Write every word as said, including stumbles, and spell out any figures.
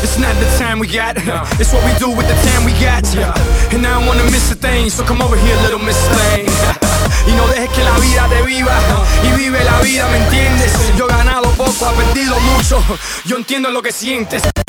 It's not the time we got, it's what we do with the time we got. And I don't wanna miss a thing, so come over here, little Miss Thing. Y no dejes que la vida te viva, y vive la vida, ¿me entiendes? Yo he ganado poco, he perdido mucho, yo entiendo lo que sientes.